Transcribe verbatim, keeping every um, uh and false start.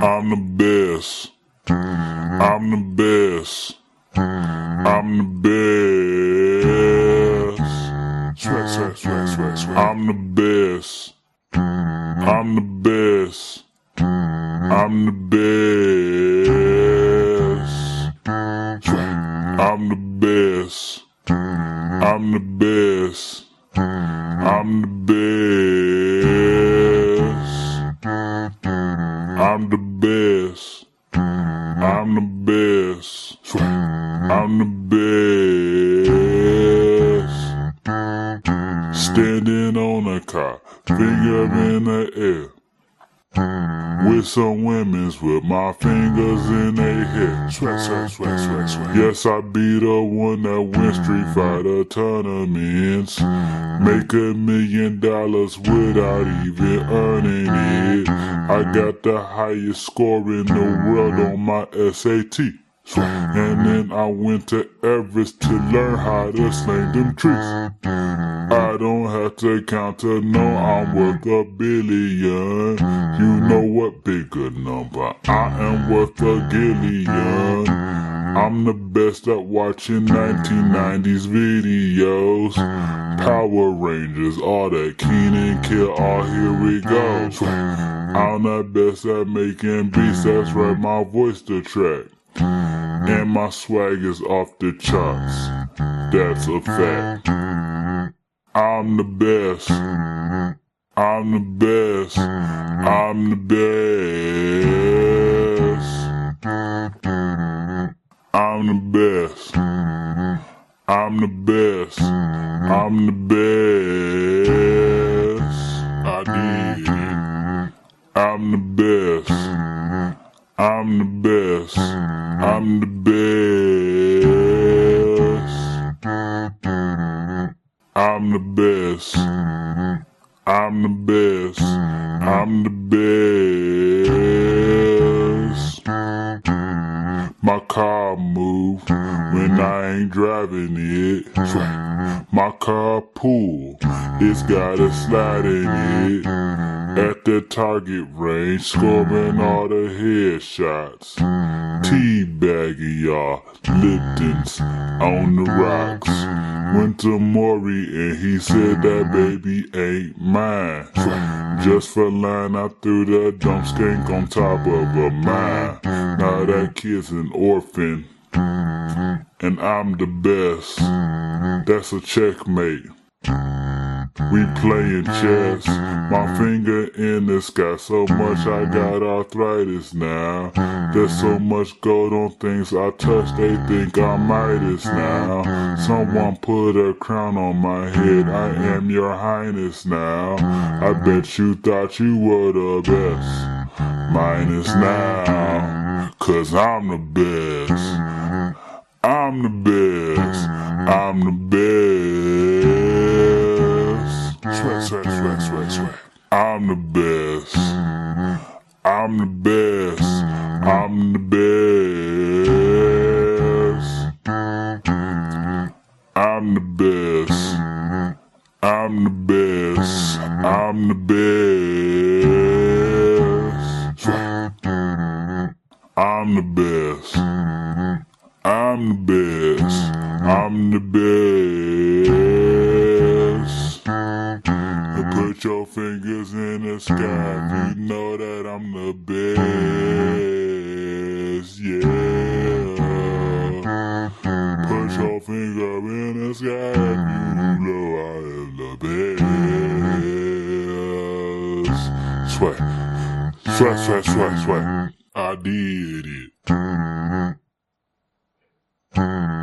I'm the best. I'm the best. I'm the best. Sweat, sweat, sweat, sweat, sweat. I'm the best. I'm the best. I'm the best. Sweat. I'm the best. I'm the best. I'm the best. I'm the best. I'm the best. Sweat. I'm the best. Standing on a car, finger in the air. With some women's with my fingers in their hair. Sweat, sweat, sweat, sweat, sweat. Yes, I be the one that win Street Fighter tournaments. Make a million dollars without even earning it. I got the highest score in the world on my S A T. And then I went to Everest to learn how to sling them trees. I don't have to count to know I'm worth a billion. You know what bigger number? I am worth a gillion. I'm the best at watching nineteen nineties videos. Power Rangers, all that Kenan Kill, all here we go. I'm the best at making beats, that's right, my voice the track. And my swag is off the charts, that's a fact. I'm the best. I'm the best. I'm the best. I'm the best. I'm the best. I'm the best. I did it. I'm the best. I'm the best. I'm the best. I'm the best. I'm the best. I'm the best. My car move when I ain't driving it. My car pull, it's got a slide in it. At the target range, scoring all the headshots. Teabagging y'all, Lipton's on the rocks. Went to Maury and he said that baby ain't mine. Just for line, I threw the dump skank on top of a mine. Now that kid's an orphan, and I'm the best. That's a checkmate. We playing chess, my finger in the sky, so much I got arthritis now. There's so much gold on things I touch, they think I'm Midas now. Someone put a crown on my head, I am your highness now. I bet you thought you were the best, minus now, cause I'm the best. I'm the best, I'm the best. Sweat, sweat, sweat, sweat, sweat. I'm the best. I'm the best. I'm the best. I'm the best. I'm the best. I'm the best. I'm the best. I'm the best. I'm the best. Put your fingers in the sky if you know that I'm the best, yeah. Put your finger in the sky if you know I am the best. Sweat, sweat, sweat, sweat, sweat. I did it.